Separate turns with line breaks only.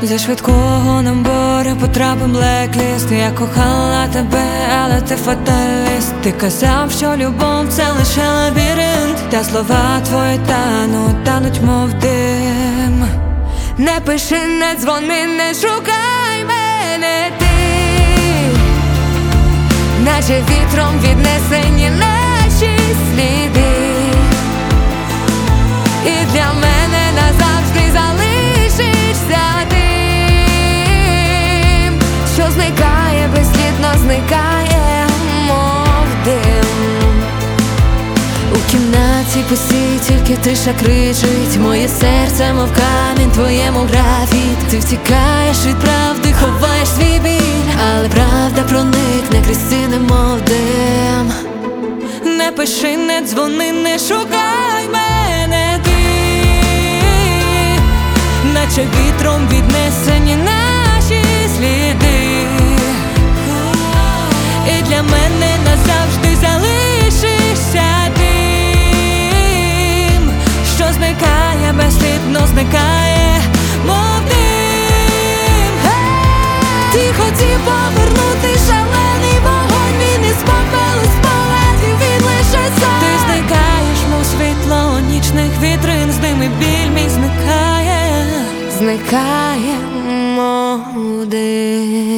зі швидкого набору потрапив блекліст. Я кохала тебе, але ти фаталіст. Ти казав, що любов це лише лабіринт, та слова твої тануть, мов дим. Не пиши, не дзвони, не шукай мене ти, наче вітром віднесені наші сліди, і для мене назавжди залишишся тим, що зникає, безслідно зникає, мов дим. У кімнаті пусті, тільки тиша кричить. Моє серце, мов камінь, твоєму графіт. Ти втікаєш від правди, ховаєш свій біль, але правда проникне крізь стіни, мов дим. Не пиши, не дзвони, не шукай мене ти, наче вітром віднесені наші сліди, і для мене назавжди залишишся тим, що зникає, безслідно зникає, мов дим. Ти хотів повернути шалений вогонь, він із попелу спогадів, він лише сон. Ти зникаєш, мов світло нічних вітрин, з ними біль мій зникає, мов дим.